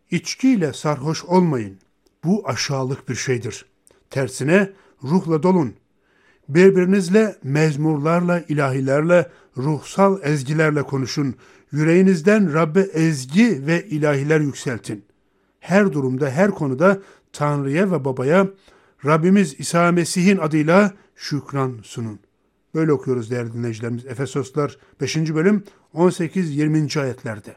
İçkiyle sarhoş olmayın. Bu aşağılık bir şeydir. Tersine ruhla dolun. Birbirinizle mezmurlarla, ilahilerle, ruhsal ezgilerle konuşun. Yüreğinizden Rabbe ezgi ve ilahiler yükseltin. Her durumda, her konuda Tanrı'ya ve Baba'ya Rabbimiz İsa Mesih'in adıyla şükran sunun. Böyle okuyoruz değerli dinleyicilerimiz. Efesoslar 5. bölüm 18-20. ayetlerde.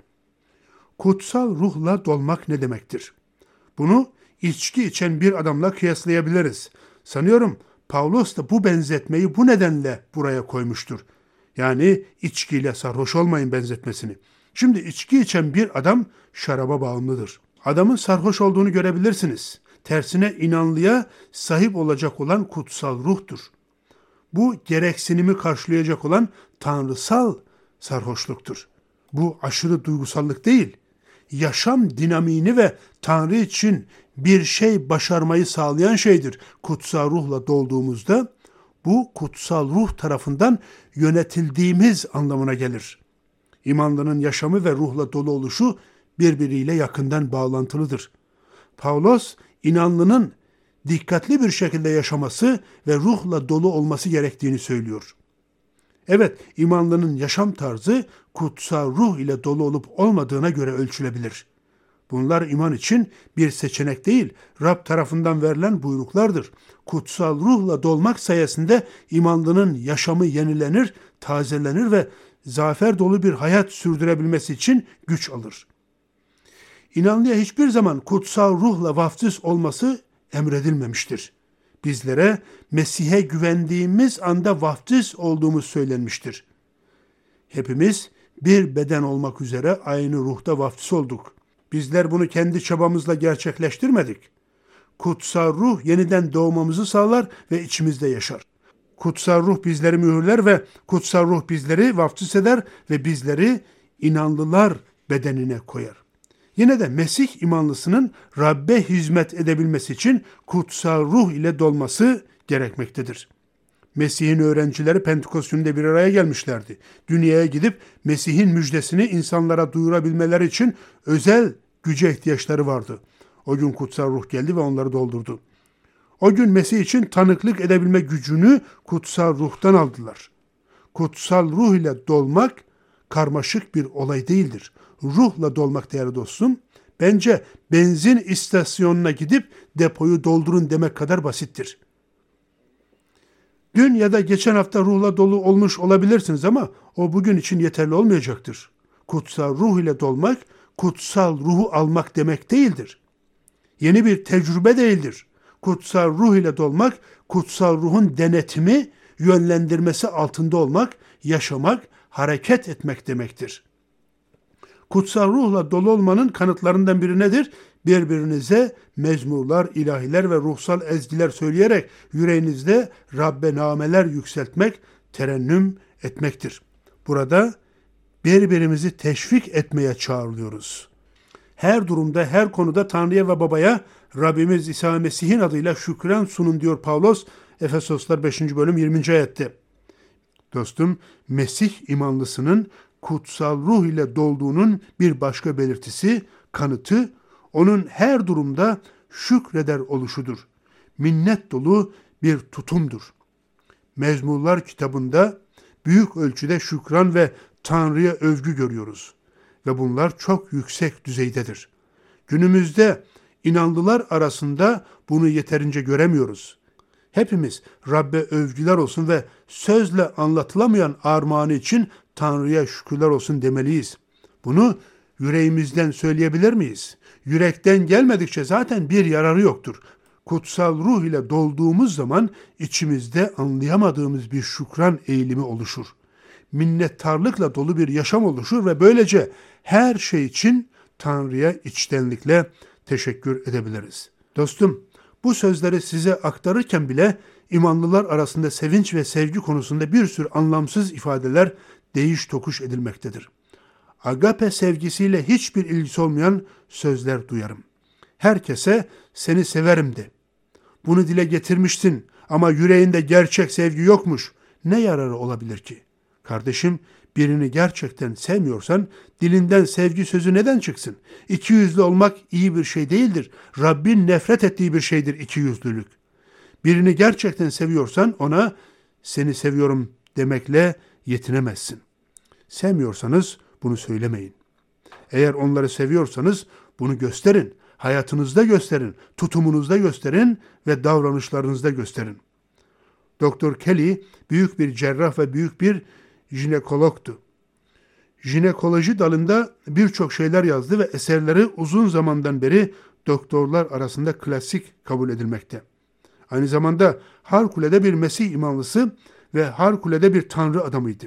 Kutsal ruhla dolmak ne demektir? Bunu içki içen bir adamla kıyaslayabiliriz. Sanıyorum Pavlos da bu benzetmeyi bu nedenle buraya koymuştur. Yani içkiyle sarhoş olmayın benzetmesini. Şimdi içki içen bir adam şaraba bağımlıdır. Adamın sarhoş olduğunu görebilirsiniz. Tersine inanlıya sahip olacak olan kutsal ruhtur. Bu gereksinimi karşılayacak olan tanrısal sarhoşluktur. Bu aşırı duygusallık değil, yaşam dinamiğini ve Tanrı için bir şey başarmayı sağlayan şeydir. Kutsal ruhla dolduğumuzda bu kutsal ruh tarafından yönetildiğimiz anlamına gelir. İmanlının yaşamı ve ruhla dolu oluşu birbiriyle yakından bağlantılıdır. Pavlos, inanlının dikkatli bir şekilde yaşaması ve ruhla dolu olması gerektiğini söylüyor. Evet, imanlının yaşam tarzı kutsal ruh ile dolu olup olmadığına göre ölçülebilir. Bunlar iman için bir seçenek değil, Rab tarafından verilen buyruklardır. Kutsal ruhla dolmak sayesinde imanlının yaşamı yenilenir, tazelenir ve zafer dolu bir hayat sürdürebilmesi için güç alır. İnanlıya hiçbir zaman kutsal ruhla vaftiz olması emredilmemiştir. Bizlere Mesih'e güvendiğimiz anda vaftiz olduğumuz söylenmiştir. Hepimiz bir beden olmak üzere aynı ruhta vaftiz olduk. Bizler bunu kendi çabamızla gerçekleştirmedik. Kutsal ruh yeniden doğmamızı sağlar ve içimizde yaşar. Kutsal ruh bizleri mühürler ve kutsal ruh bizleri vaftiz eder ve bizleri inanlılar bedenine koyar. Yine de Mesih imanlısının Rabbe hizmet edebilmesi için kutsal ruh ile dolması gerekmektedir. Mesih'in öğrencileri Pentekost gününde bir araya gelmişlerdi. Dünyaya gidip Mesih'in müjdesini insanlara duyurabilmeleri için özel güce ihtiyaçları vardı. O gün kutsal ruh geldi ve onları doldurdu. O gün Mesih için tanıklık edebilme gücünü kutsal ruhtan aldılar. Kutsal ruh ile dolmak karmaşık bir olay değildir. Ruhla dolmak değerli dostum, bence benzin istasyonuna gidip depoyu doldurun demek kadar basittir. Dün ya da geçen hafta ruhla dolu olmuş olabilirsiniz ama o bugün için yeterli olmayacaktır. Kutsal ruh ile dolmak, kutsal ruhu almak demek değildir. Yeni bir tecrübe değildir. Kutsal ruh ile dolmak, kutsal ruhun denetimi, yönlendirmesi altında olmak, yaşamak, hareket etmek demektir. Kutsal ruhla dolu olmanın kanıtlarından biri nedir? Birbirinize mezmurlar, ilahiler ve ruhsal ezgiler söyleyerek yüreğinizde Rabbe nameler yükseltmek, terennüm etmektir. Burada birbirimizi teşvik etmeye çağrılıyoruz. Her durumda, her konuda Tanrı'ya ve Baba'ya Rabbimiz İsa Mesih'in adıyla şükran sunun diyor Pavlos, Efesoslar 5. bölüm 20. ayette. Dostum, Mesih imanlısının kutsal ruh ile dolduğunun bir başka belirtisi, kanıtı, onun her durumda şükreder oluşudur. Minnet dolu bir tutumdur. Mezmurlar kitabında büyük ölçüde şükran ve Tanrı'ya övgü görüyoruz. Ve bunlar çok yüksek düzeydedir. Günümüzde inanlılar arasında bunu yeterince göremiyoruz. Hepimiz Rabbe övgüler olsun ve sözle anlatılamayan armağanı için Tanrı'ya şükürler olsun demeliyiz. Bunu yüreğimizden söyleyebilir miyiz? Yürekten gelmedikçe zaten bir yararı yoktur. Kutsal ruh ile dolduğumuz zaman içimizde anlayamadığımız bir şükran eğilimi oluşur. Minnettarlıkla dolu bir yaşam oluşur ve böylece her şey için Tanrı'ya içtenlikle teşekkür edebiliriz. Dostum, bu sözleri size aktarırken bile imanlılar arasında sevinç ve sevgi konusunda bir sürü anlamsız ifadeler değiş tokuş edilmektedir. Agape sevgisiyle hiçbir ilgisi olmayan sözler duyarım. Herkese seni severim de. Bunu dile getirmiştin ama yüreğinde gerçek sevgi yokmuş. Ne yararı olabilir ki? Kardeşim, birini gerçekten sevmiyorsan dilinden sevgi sözü neden çıksın? İkiyüzlü olmak iyi bir şey değildir. Rabbin nefret ettiği bir şeydir ikiyüzlülük. Birini gerçekten seviyorsan ona seni seviyorum demekle yetinemezsin. Sevmiyorsanız bunu söylemeyin. Eğer onları seviyorsanız bunu gösterin. Hayatınızda gösterin, tutumunuzda gösterin ve davranışlarınızda gösterin. Doktor Kelly büyük bir cerrah ve büyük bir jinekologtu. Jinekoloji dalında birçok şeyler yazdı ve eserleri uzun zamandan beri doktorlar arasında klasik kabul edilmekte. Aynı zamanda harikulade bir Mesih imanlısı ve harikulade bir Tanrı adamıydı.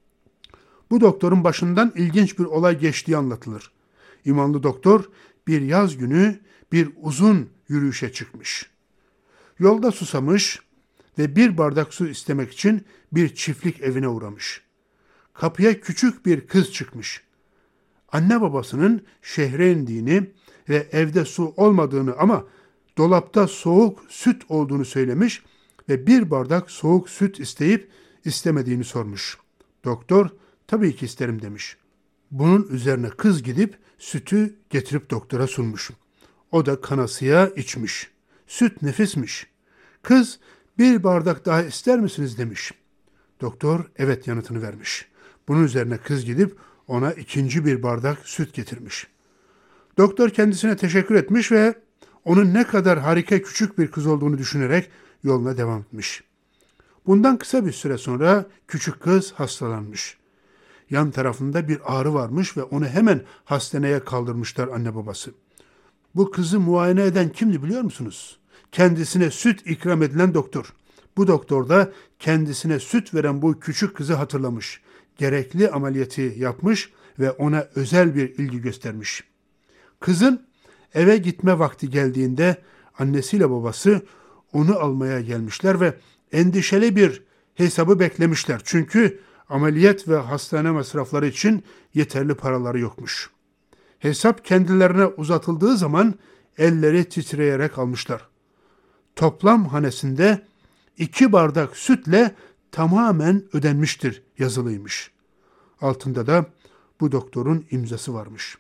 Bu doktorun başından ilginç bir olay geçtiği anlatılır. İmanlı doktor bir yaz günü bir uzun yürüyüşe çıkmış. Yolda susamış ve bir bardak su istemek için bir çiftlik evine uğramış. Kapıya küçük bir kız çıkmış. Anne babasının şehre indiğini ve evde su olmadığını ama dolapta soğuk süt olduğunu söylemiş ve bir bardak soğuk süt isteyip istemediğini sormuş. Doktor, tabii ki isterim demiş. Bunun üzerine kız gidip sütü getirip doktora sunmuş. O da kanasıya içmiş. Süt nefismiş. Kız, bir bardak daha ister misiniz demiş. Doktor, evet yanıtını vermiş. Bunun üzerine kız gidip ona ikinci bir bardak süt getirmiş. Doktor kendisine teşekkür etmiş ve onun ne kadar harika küçük bir kız olduğunu düşünerek yoluna devam etmiş. Bundan kısa bir süre sonra küçük kız hastalanmış. Yan tarafında bir ağrı varmış ve onu hemen hastaneye kaldırmışlar anne babası. Bu kızı muayene eden kimdi biliyor musunuz? Kendisine süt ikram edilen doktor. Bu doktor da kendisine süt veren bu küçük kızı hatırlamış. Gerekli ameliyatı yapmış ve ona özel bir ilgi göstermiş. Kızın eve gitme vakti geldiğinde annesiyle babası onu almaya gelmişler ve endişeli bir hesabı beklemişler. Çünkü ameliyat ve hastane masrafları için yeterli paraları yokmuş. Hesap kendilerine uzatıldığı zaman elleri titreyerek almışlar. Toplam hanesinde 2 bardak sütle tamamen ödenmiştir yazılıymış. Altında da bu doktorun imzası varmış.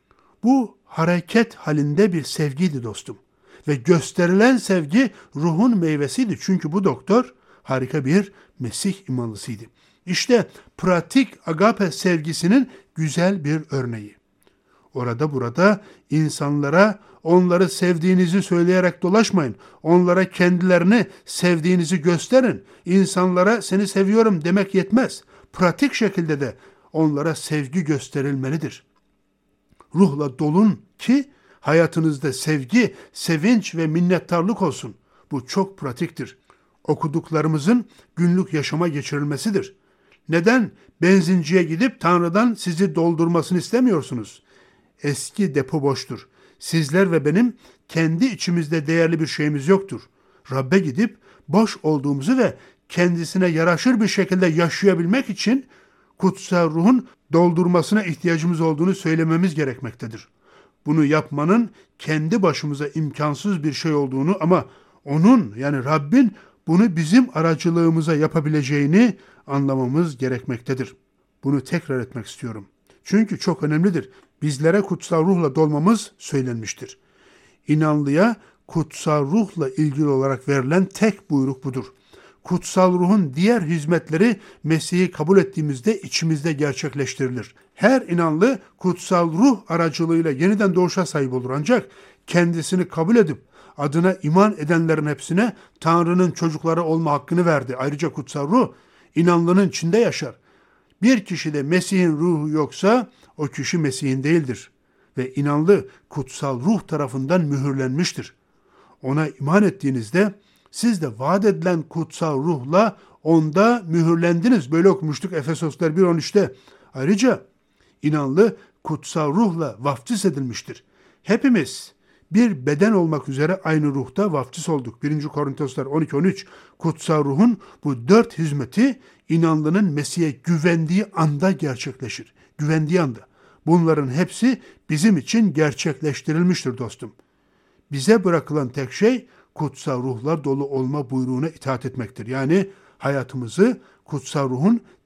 Bu hareket halinde bir sevgiydi dostum. Ve gösterilen sevgi ruhun meyvesiydi. Çünkü bu doktor harika bir Mesih imanlısıydı. İşte pratik agape sevgisinin güzel bir örneği. Orada burada insanlara onları sevdiğinizi söyleyerek dolaşmayın. Onlara kendilerini sevdiğinizi gösterin. İnsanlara seni seviyorum demek yetmez. Pratik şekilde de onlara sevgi gösterilmelidir. Ruhla dolun ki hayatınızda sevgi, sevinç ve minnettarlık olsun. Bu çok pratiktir. Okuduklarımızın günlük yaşama geçirilmesidir. Neden benzinciye gidip Tanrı'dan sizi doldurmasını istemiyorsunuz? Eski depo boştur. Sizler ve benim kendi içimizde değerli bir şeyimiz yoktur. Rabbe gidip boş olduğumuzu ve kendisine yaraşır bir şekilde yaşayabilmek için kutsal ruhun doldurmasına ihtiyacımız olduğunu söylememiz gerekmektedir. Bunu yapmanın kendi başımıza imkansız bir şey olduğunu ama onun yani Rabbin bunu bizim aracılığımıza yapabileceğini anlamamız gerekmektedir. Bunu tekrar etmek istiyorum. Çünkü çok önemlidir. Bizlere kutsal ruhla dolmamız söylenmiştir. İnanlıya kutsal ruhla ilgili olarak verilen tek buyruk budur. Kutsal ruhun diğer hizmetleri Mesih'i kabul ettiğimizde içimizde gerçekleştirilir. Her inanlı kutsal ruh aracılığıyla yeniden doğuşa sahip olur ancak kendisini kabul edip adına iman edenlerin hepsine Tanrı'nın çocukları olma hakkını verdi. Ayrıca kutsal ruh inanlının içinde yaşar. Bir kişide Mesih'in ruhu yoksa o kişi Mesih'in değildir. Ve inanlı kutsal ruh tarafından mühürlenmiştir. Ona iman ettiğinizde siz de vaat edilen kutsal ruhla onda mühürlendiniz. Böyle okumuştuk Efesoslar 1.13'te. Ayrıca inanlı kutsal ruhla vaftiz edilmiştir. Hepimiz bir beden olmak üzere aynı ruhta vaftiz olduk. 1. Korintoslar 12.13 kutsal ruhun bu 4 hizmeti inanlının Mesih'e güvendiği anda gerçekleşir. Güvendiği anda. Bunların hepsi bizim için gerçekleştirilmiştir dostum. Bize bırakılan tek şey kutsal ruhla dolu olma buyruğuna itaat etmektir. Yani hayatımızı kutsal ruhun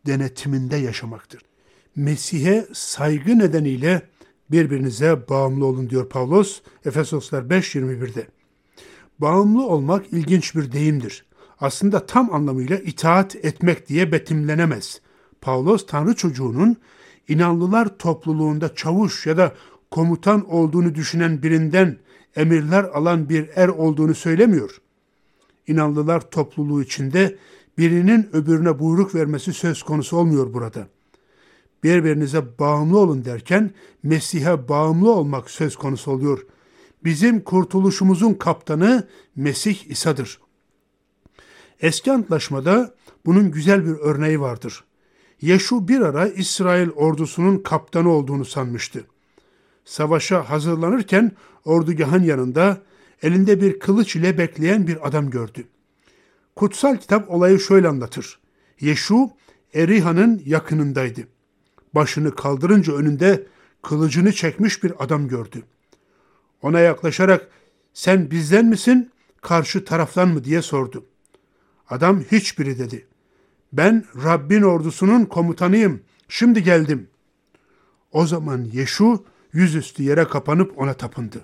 denetiminde yaşamaktır. Mesih'e saygı nedeniyle birbirinize bağımlı olun diyor Pavlos Efesoslar 5:21'de. Bağımlı olmak ilginç bir deyimdir. Aslında tam anlamıyla itaat etmek diye betimlenemez. Pavlos Tanrı çocuğunun inanlılar topluluğunda çavuş ya da komutan olduğunu düşünen birinden emirler alan bir er olduğunu söylemiyor. İnanlılar topluluğu içinde birinin öbürüne buyruk vermesi söz konusu olmuyor burada. Birbirinize bağımlı olun derken Mesih'e bağımlı olmak söz konusu oluyor. Bizim kurtuluşumuzun kaptanı Mesih İsa'dır. Eski Antlaşmada bunun güzel bir örneği vardır. Yeşu bir ara İsrail ordusunun kaptanı olduğunu sanmıştı. Savaşa hazırlanırken ordugahın yanında elinde bir kılıç ile bekleyen bir adam gördü. Kutsal kitap olayı şöyle anlatır. Yeşu Eriha'nın yakınındaydı. Başını kaldırınca önünde kılıcını çekmiş bir adam gördü. Ona yaklaşarak sen bizden misin, karşı taraftan mı diye sordu. Adam hiçbiri dedi. Ben Rabbin ordusunun komutanıyım, şimdi geldim. O zaman Yeşu yüzüstü yere kapanıp ona tapındı.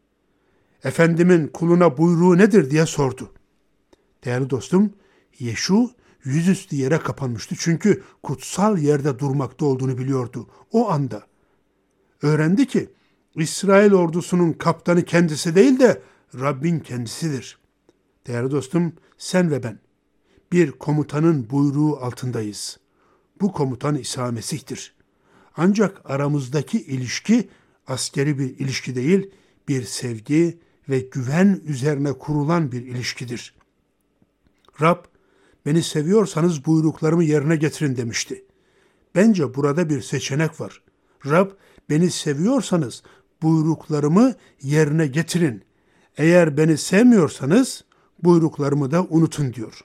Efendimin kuluna buyruğu nedir diye sordu. Değerli dostum, Yeşu yüzüstü yere kapanmıştı çünkü kutsal yerde durmakta olduğunu biliyordu. O anda öğrendi ki İsrail ordusunun kaptanı kendisi değil de Rabbin kendisidir. Değerli dostum, sen ve ben bir komutanın buyruğu altındayız. Bu komutan İsa Mesih'tir. Ancak aramızdaki ilişki askeri bir ilişki değil, bir sevgi ve güven üzerine kurulan bir ilişkidir. Rab, beni seviyorsanız buyruklarımı yerine getirin demişti. Bence burada bir seçenek var. Rab, beni seviyorsanız buyruklarımı yerine getirin. Eğer beni sevmiyorsanız buyruklarımı da unutun diyor.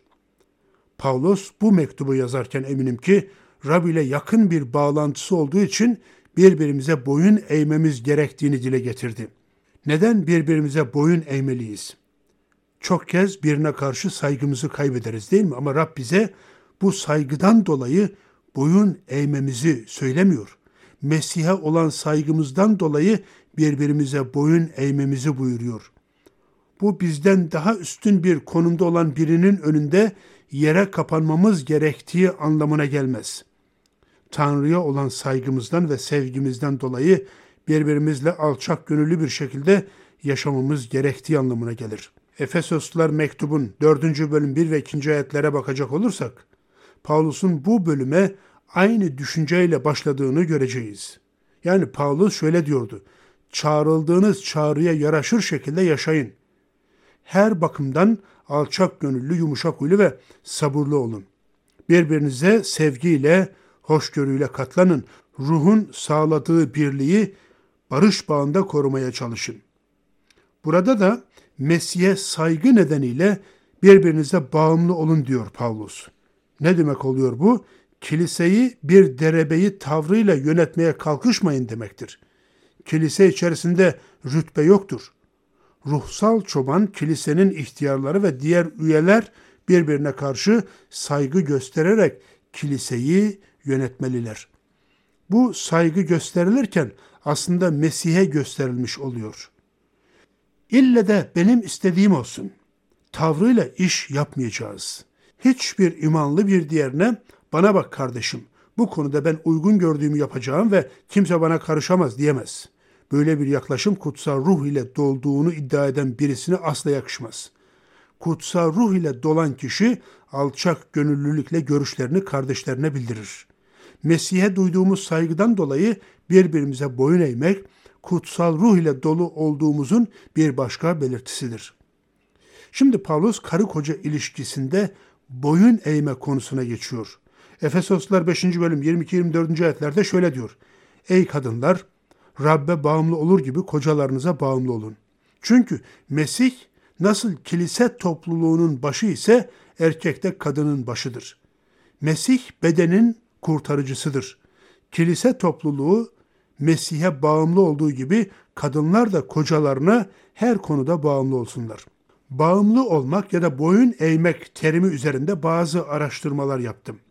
Pavlos bu mektubu yazarken eminim ki Rab ile yakın bir bağlantısı olduğu için birbirimize boyun eğmemiz gerektiğini dile getirdi. Neden birbirimize boyun eğmeliyiz? Çok kez birine karşı saygımızı kaybederiz değil mi? Ama Rab bize bu saygıdan dolayı boyun eğmemizi söylemiyor. Mesih'e olan saygımızdan dolayı birbirimize boyun eğmemizi buyuruyor. Bu bizden daha üstün bir konumda olan birinin önünde yere kapanmamız gerektiği anlamına gelmez. Tanrı'ya olan saygımızdan ve sevgimizden dolayı birbirimizle alçak gönüllü bir şekilde yaşamamız gerektiği anlamına gelir. Efesoslular mektubun 4. bölüm 1 ve 2. ayetlere bakacak olursak, Pavlus'un bu bölüme aynı düşünceyle başladığını göreceğiz. Yani Pavlus şöyle diyordu, çağrıldığınız çağrıya yaraşır şekilde yaşayın. Her bakımdan alçak gönüllü, yumuşak huylu ve sabırlı olun. Birbirinize sevgiyle, hoşgörüyle katlanın. Ruhun sağladığı birliği barış bağında korumaya çalışın. Burada da Mesih'e saygı nedeniyle birbirinize bağımlı olun diyor Pavlus. Ne demek oluyor bu? Kiliseyi bir derebeyi tavrıyla yönetmeye kalkışmayın demektir. Kilise içerisinde rütbe yoktur. Ruhsal çoban, kilisenin ihtiyarları ve diğer üyeler birbirine karşı saygı göstererek kiliseyi yönetmeliler. Bu saygı gösterilirken aslında Mesih'e gösterilmiş oluyor. İlle de benim istediğim olsun tavrıyla iş yapmayacağız. Hiçbir imanlı bir diğerine bana bak kardeşim, bu konuda ben uygun gördüğümü yapacağım ve kimse bana karışamaz diyemez. Böyle bir yaklaşım kutsal ruh ile dolduğunu iddia eden birisine asla yakışmaz. Kutsal ruh ile dolan kişi alçak gönüllülükle görüşlerini kardeşlerine bildirir. Mesih'e duyduğumuz saygıdan dolayı birbirimize boyun eğmek, kutsal ruh ile dolu olduğumuzun bir başka belirtisidir. Şimdi Pavlus karı koca ilişkisinde boyun eğme konusuna geçiyor. Efesoslar 5. bölüm 22-24. ayetlerde şöyle diyor. Ey kadınlar, Rabbe bağımlı olur gibi kocalarınıza bağımlı olun. Çünkü Mesih nasıl kilise topluluğunun başı ise erkek de kadının başıdır. Mesih bedenin kurtarıcısıdır. Kilise topluluğu Mesih'e bağımlı olduğu gibi kadınlar da kocalarına her konuda bağımlı olsunlar. Bağımlı olmak ya da boyun eğmek terimi üzerinde bazı araştırmalar yaptım.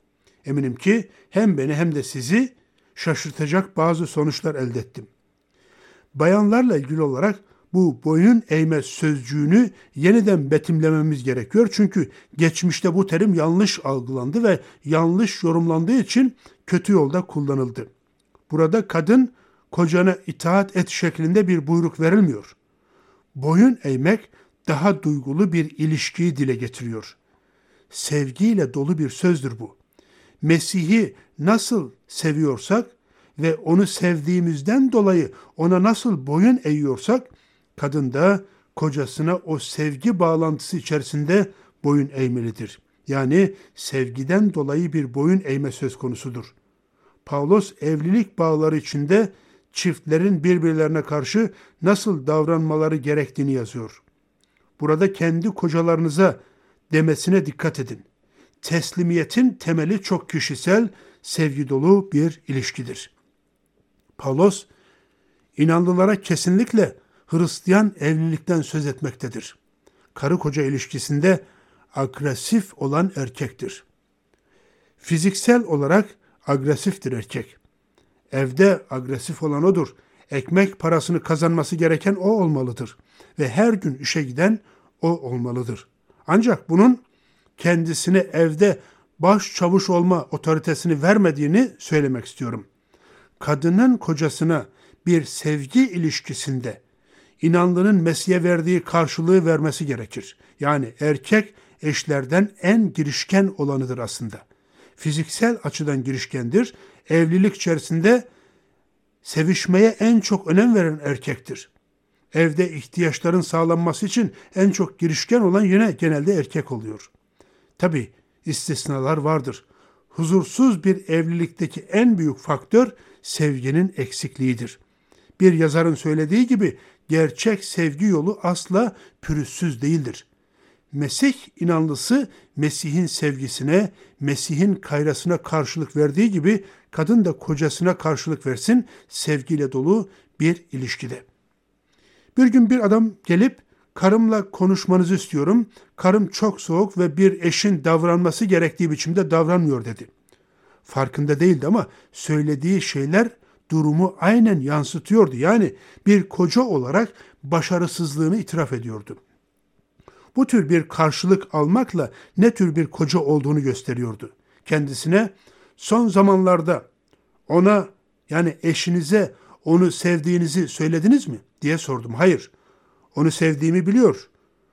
Eminim ki hem beni hem de sizi şaşırtacak bazı sonuçlar elde ettim. Bayanlarla ilgili olarak bu boyun eğme sözcüğünü yeniden betimlememiz gerekiyor. Çünkü geçmişte bu terim yanlış algılandı ve yanlış yorumlandığı için kötü yolda kullanıldı. Burada kadın kocana itaat et şeklinde bir buyruk verilmiyor. Boyun eğmek daha duygulu bir ilişkiyi dile getiriyor. Sevgiyle dolu bir sözdür bu. Mesih'i nasıl seviyorsak ve onu sevdiğimizden dolayı ona nasıl boyun eğiyorsak, kadın da kocasına o sevgi bağlantısı içerisinde boyun eğmelidir. Yani sevgiden dolayı bir boyun eğme söz konusudur. Pavlos evlilik bağları içinde çiftlerin birbirlerine karşı nasıl davranmaları gerektiğini yazıyor. Burada kendi kocalarınıza demesine dikkat edin. Teslimiyetin temeli çok kişisel, sevgi dolu bir ilişkidir. Pavlos, inanlılara kesinlikle Hristiyan evlilikten söz etmektedir. Karı koca ilişkisinde agresif olan erkektir. Fiziksel olarak agresiftir erkek. Evde agresif olan odur. Ekmek parasını kazanması gereken o olmalıdır. Ve her gün işe giden o olmalıdır. Ancak bunun kendisine evde baş çavuş olma otoritesini vermediğini söylemek istiyorum. Kadının kocasına bir sevgi ilişkisinde inanlının Mesih'e verdiği karşılığı vermesi gerekir. Yani erkek eşlerden en girişken olanıdır aslında. Fiziksel açıdan girişkendir. Evlilik içerisinde sevişmeye en çok önem veren erkektir. Evde ihtiyaçların sağlanması için en çok girişken olan yine genelde erkek oluyor. Tabii istisnalar vardır. Huzursuz bir evlilikteki en büyük faktör sevginin eksikliğidir. Bir yazarın söylediği gibi gerçek sevgi yolu asla pürüzsüz değildir. Mesih inanlısı Mesih'in sevgisine, Mesih'in kayrasına karşılık verdiği gibi kadın da kocasına karşılık versin sevgiyle dolu bir ilişkide. Bir gün bir adam gelip karımla konuşmanızı istiyorum. Karım çok soğuk ve bir eşin davranması gerektiği biçimde davranmıyor dedi. Farkında değildi ama söylediği şeyler durumu aynen yansıtıyordu. Yani bir koca olarak başarısızlığını itiraf ediyordu. Bu tür bir karşılık almakla ne tür bir koca olduğunu gösteriyordu. Kendisine son zamanlarda ona yani eşinize onu sevdiğinizi söylediniz mi diye sordum. Hayır, onu sevdiğimi biliyor.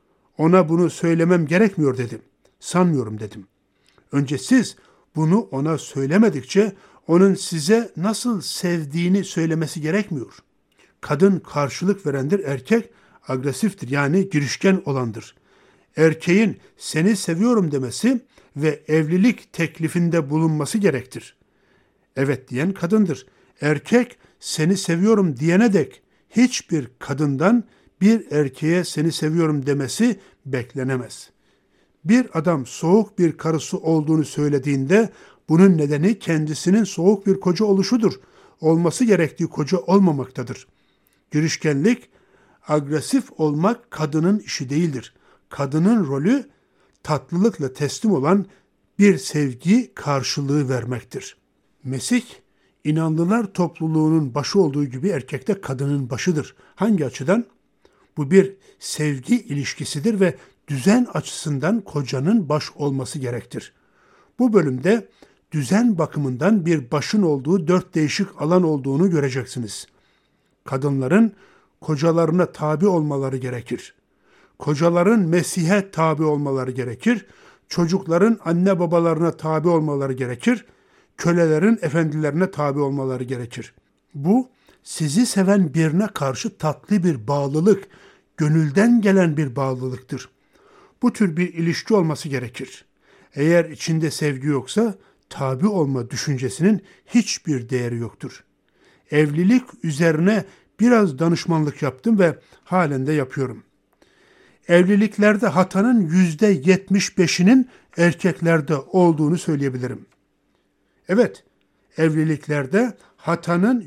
Ona bunu söylemem gerekmiyor dedim. Sanmıyorum dedim. Önce siz bunu ona söylemedikçe onun size nasıl sevdiğini söylemesi gerekmiyor. Kadın karşılık verendir, erkek agresiftir yani girişken olandır. Erkeğin seni seviyorum demesi ve evlilik teklifinde bulunması gerektir. Evet diyen kadındır. Erkek seni seviyorum diyene dek hiçbir kadından bir erkeğe seni seviyorum demesi beklenemez. Bir adam soğuk bir karısı olduğunu söylediğinde bunun nedeni kendisinin soğuk bir koca oluşudur. Olması gerektiği koca olmamaktadır. Girişkenlik, agresif olmak kadının işi değildir. Kadının rolü tatlılıkla teslim olan bir sevgi karşılığı vermektir. Mesih, inanlılar topluluğunun başı olduğu gibi erkek de kadının başıdır. Hangi açıdan? Bu bir sevgi ilişkisidir ve düzen açısından kocanın baş olması gerektir. Bu bölümde düzen bakımından bir başın olduğu 4 değişik alan olduğunu göreceksiniz. Kadınların kocalarına tabi olmaları gerekir. Kocaların Mesih'e tabi olmaları gerekir. Çocukların anne babalarına tabi olmaları gerekir. Kölelerin efendilerine tabi olmaları gerekir. Bu sizi seven birine karşı tatlı bir bağlılık, gönülden gelen bir bağlılıktır. Bu tür bir ilişki olması gerekir. Eğer içinde sevgi yoksa tabi olma düşüncesinin hiçbir değeri yoktur. Evlilik üzerine biraz danışmanlık yaptım ve halen de yapıyorum. Evliliklerde hatanın %75'inin erkeklerde olduğunu söyleyebilirim. Evet, evliliklerde hatanın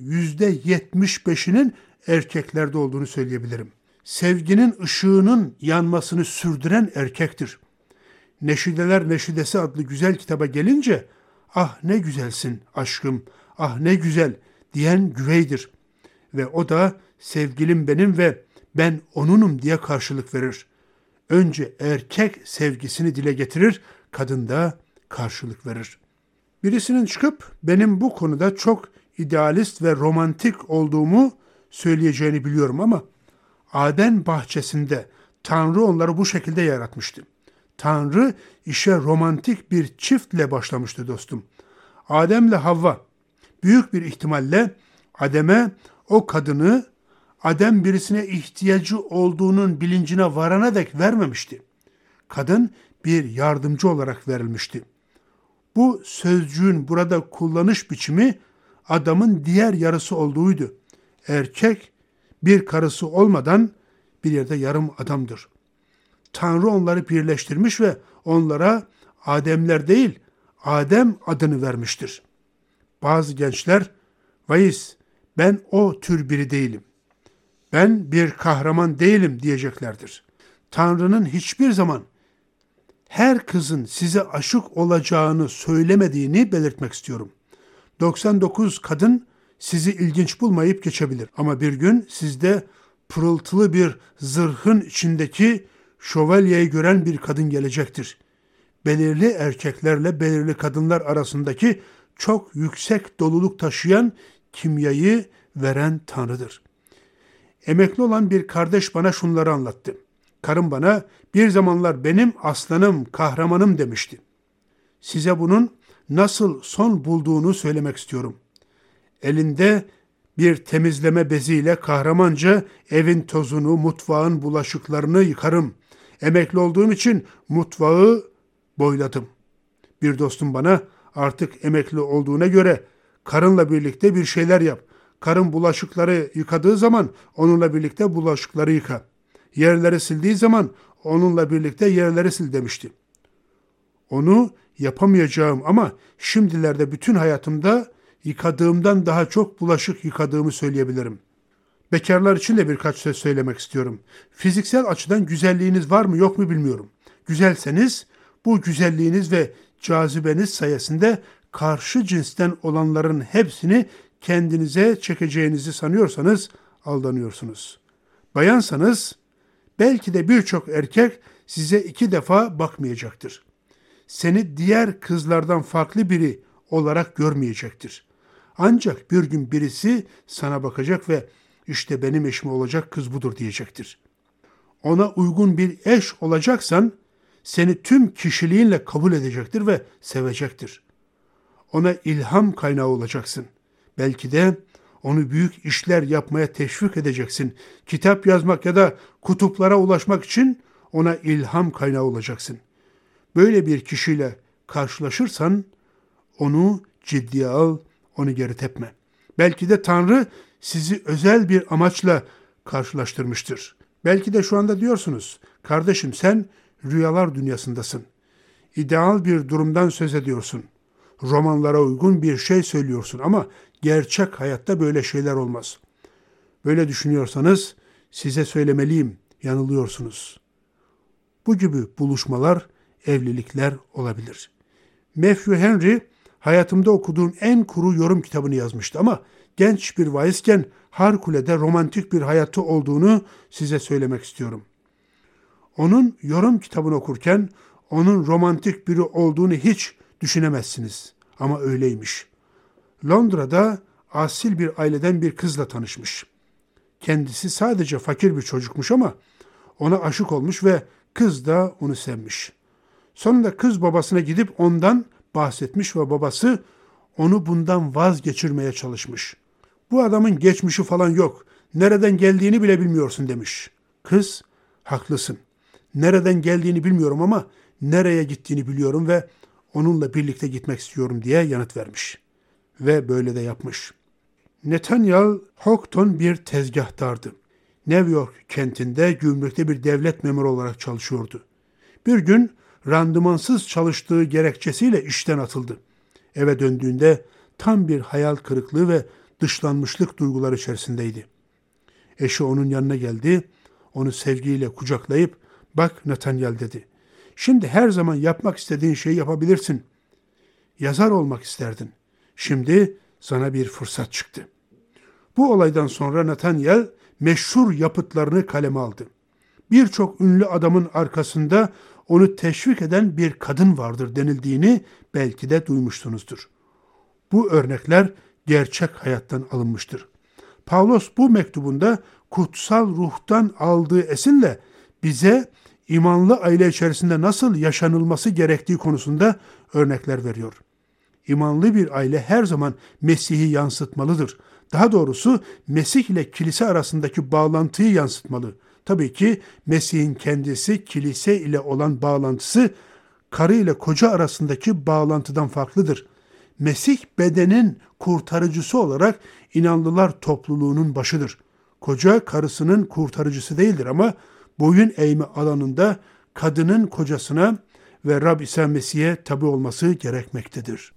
%75'inin erkeklerde olduğunu söyleyebilirim. Sevginin ışığının yanmasını sürdüren erkektir. Neşideler Neşidesi adlı güzel kitaba gelince ah ne güzelsin aşkım, ah ne güzel diyen güveydir. Ve o da sevgilim benim ve ben onunum diye karşılık verir. Önce erkek sevgisini dile getirir, kadın da karşılık verir. Birisinin çıkıp benim bu konuda çok idealist ve romantik olduğumu söyleyeceğini biliyorum ama Adem bahçesinde Tanrı onları bu şekilde yaratmıştı. Tanrı işe romantik bir çiftle başlamıştı dostum. Adem'le Havva büyük bir ihtimalle Adem'e o kadını Adem birisine ihtiyacı olduğunun bilincine varana dek vermemişti. Kadın bir yardımcı olarak verilmişti. Bu sözcüğün burada kullanış biçimi adamın diğer yarısı olduğuydu. Erkek bir karısı olmadan bir yerde yarım adamdır. Tanrı onları birleştirmiş ve onlara Ademler değil, Adem adını vermiştir. Bazı gençler, "Vaiz, ben o tür biri değilim. Ben bir kahraman değilim" diyeceklerdir. Tanrı'nın hiçbir zaman her kızın size aşık olacağını söylemediğini belirtmek istiyorum. 99 kadın sizi ilginç bulmayıp geçebilir ama bir gün sizde pırıltılı bir zırhın içindeki şövalyeyi gören bir kadın gelecektir. Belirli erkeklerle belirli kadınlar arasındaki çok yüksek doluluk taşıyan kimyayı veren Tanrı'dır. Emekli olan bir kardeş bana şunları anlattı. Karım bana bir zamanlar benim aslanım, kahramanım demişti. Size bunun nasıl son bulduğunu söylemek istiyorum. Elinde bir temizleme beziyle kahramanca evin tozunu, mutfağın bulaşıklarını yıkarım. Emekli olduğum için mutfağı boyladım. Bir dostum bana artık emekli olduğuna göre karınla birlikte bir şeyler yap. Karın bulaşıkları yıkadığı zaman onunla birlikte bulaşıkları yıka. Yerleri sildiği zaman onunla birlikte yerleri sil demişti. Onu yapamayacağım ama şimdilerde bütün hayatımda yıkadığımdan daha çok bulaşık yıkadığımı söyleyebilirim. Bekarlar için de birkaç söz söylemek istiyorum. Fiziksel açıdan güzelliğiniz var mı yok mu bilmiyorum. Güzelseniz bu güzelliğiniz ve cazibeniz sayesinde karşı cinsten olanların hepsini kendinize çekeceğinizi sanıyorsanız aldanıyorsunuz. Bayansanız belki de birçok erkek size 2 defa bakmayacaktır. Seni diğer kızlardan farklı biri olarak görmeyecektir. Ancak bir gün birisi sana bakacak ve işte benim eşim olacak kız budur diyecektir. Ona uygun bir eş olacaksan seni tüm kişiliğinle kabul edecektir ve sevecektir. Ona ilham kaynağı olacaksın. Belki de onu büyük işler yapmaya teşvik edeceksin. Kitap yazmak ya da kutuplara ulaşmak için ona ilham kaynağı olacaksın. Böyle bir kişiyle karşılaşırsan onu ciddiye al, onu geri tepme. Belki de Tanrı sizi özel bir amaçla karşılaştırmıştır. Belki de şu anda diyorsunuz, kardeşim sen rüyalar dünyasındasın. İdeal bir durumdan söz ediyorsun. Romanlara uygun bir şey söylüyorsun ama gerçek hayatta böyle şeyler olmaz. Böyle düşünüyorsanız size söylemeliyim, yanılıyorsunuz. Bu gibi buluşmalar, evlilikler olabilir. Matthew Henry hayatımda okuduğum en kuru yorum kitabını yazmıştı ama genç bir vaizken harikulade romantik bir hayatı olduğunu size söylemek istiyorum. Onun yorum kitabını okurken onun romantik biri olduğunu hiç düşünemezsiniz ama öyleymiş. Londra'da asil bir aileden bir kızla tanışmış. Kendisi sadece fakir bir çocukmuş ama ona aşık olmuş ve kız da onu sevmiş. Sonunda kız babasına gidip ondan bahsetmiş ve babası onu bundan vazgeçirmeye çalışmış. Bu adamın geçmişi falan yok. Nereden geldiğini bile bilmiyorsun demiş. Kız, haklısın. Nereden geldiğini bilmiyorum ama nereye gittiğini biliyorum ve onunla birlikte gitmek istiyorum diye yanıt vermiş. Ve böyle de yapmış. Nathaniel Houghton bir tezgahtardı. New York kentinde gümrükte bir devlet memuru olarak çalışıyordu. Bir gün randımansız çalıştığı gerekçesiyle işten atıldı. Eve döndüğünde tam bir hayal kırıklığı ve dışlanmışlık duyguları içerisindeydi. Eşi onun yanına geldi, onu sevgiyle kucaklayıp "Bak Nathaniel" dedi. "Şimdi her zaman yapmak istediğin şeyi yapabilirsin. yazar olmak isterdin. Şimdi sana bir fırsat çıktı. Bu olaydan sonra Nathaniel meşhur yapıtlarını kaleme aldı. Birçok ünlü adamın arkasında onu teşvik eden bir kadın vardır denildiğini belki de duymuşsunuzdur. Bu örnekler gerçek hayattan alınmıştır. Pavlos bu mektubunda kutsal ruhtan aldığı esinle bize imanlı aile içerisinde nasıl yaşanılması gerektiği konusunda örnekler veriyor. İmanlı bir aile her zaman Mesih'i yansıtmalıdır. Daha doğrusu Mesih ile kilise arasındaki bağlantıyı yansıtmalı. Tabii ki Mesih'in kendisi kilise ile olan bağlantısı karı ile koca arasındaki bağlantıdan farklıdır. Mesih bedenin kurtarıcısı olarak inanlılar topluluğunun başıdır. Koca karısının kurtarıcısı değildir ama boyun eğme alanında kadının kocasına ve Rab İsa Mesih'e tabi olması gerekmektedir.